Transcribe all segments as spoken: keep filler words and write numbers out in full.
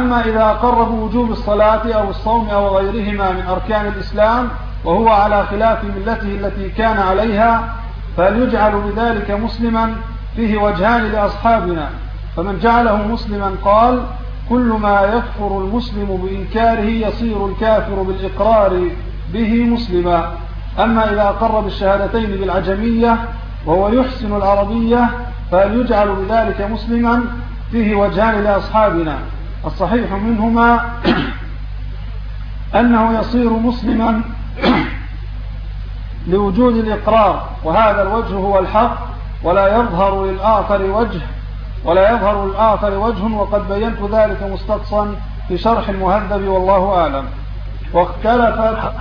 أما إذا أقر بوجوب الصلاة أو الصوم أو غيرهما من أركان الإسلام وهو على خلاف ملته التي كان عليها فليجعل بذلك مسلما فيه وجهان لأصحابنا. فمن جعله مسلما قال كل ما يكفر المسلم بإنكاره يصير الكافر بالإقرار به مسلما. أما إذا أقر بالشهادتين بالعجمية وهو يحسن العربية فليجعل بذلك مسلما فيه وجهان لأصحابنا. الصحيح منهما أنه يصير مسلما لوجود الإقرار، وهذا الوجه هو الحق، ولا يظهر للآخر وجه ولا يظهر للآخر وجه وقد بينت ذلك مستقصا في شرح المهذب والله أعلم. واختلفت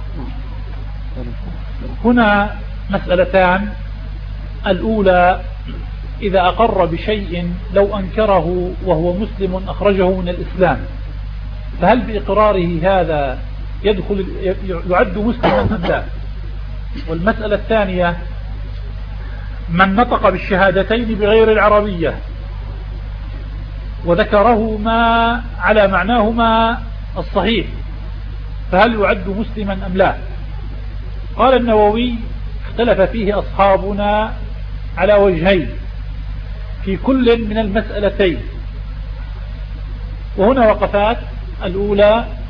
هنا مسألتان. الأولى إذا أقر بشيء لو أنكره وهو مسلم أخرجه من الإسلام فهل بإقراره هذا يدخل يعد مسلما أم لا؟ والمسألة الثانية من نطق بالشهادتين بغير العربية وذكرهما على معناهما الصحيح فهل يعد مسلما أم لا؟ قال النووي اختلف فيه أصحابنا على وجهين في كل من المسألتين، وهنا وقفات. الأولى